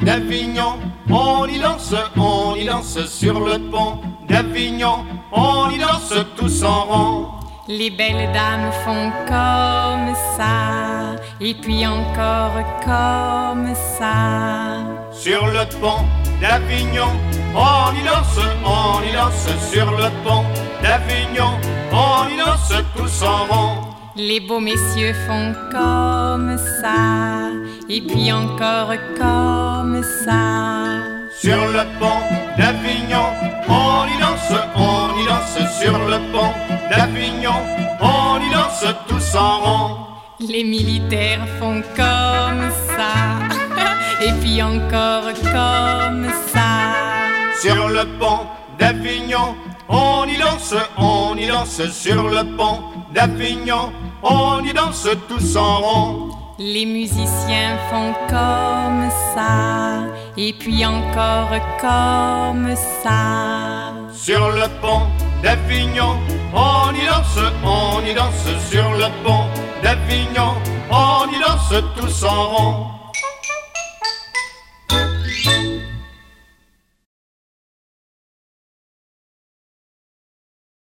d'Avignon. On y danse sur le pont d'Avignon. On y danse tous en rond. Les belles dames font comme ça, et puis encore comme ça. Sur le pont d'Avignon, on y danse sur le pont d'Avignon. On y danse tous en rond. Les beaux messieurs font comme ça, et puis encore comme ça. Sur le pont d'Avignon, on y danse sur le pont d'Avignon. On y danse tous en rond. Les militaires font comme ça, et puis encore comme ça. Sur le pont d'Avignon, on y danse sur le pont d'Avignon. On y danse tous en rond. Les musiciens font comme ça, et puis encore comme ça. Sur le pont d'Avignon, on y danse sur le pont d'Avignon. On y danse tous en rond.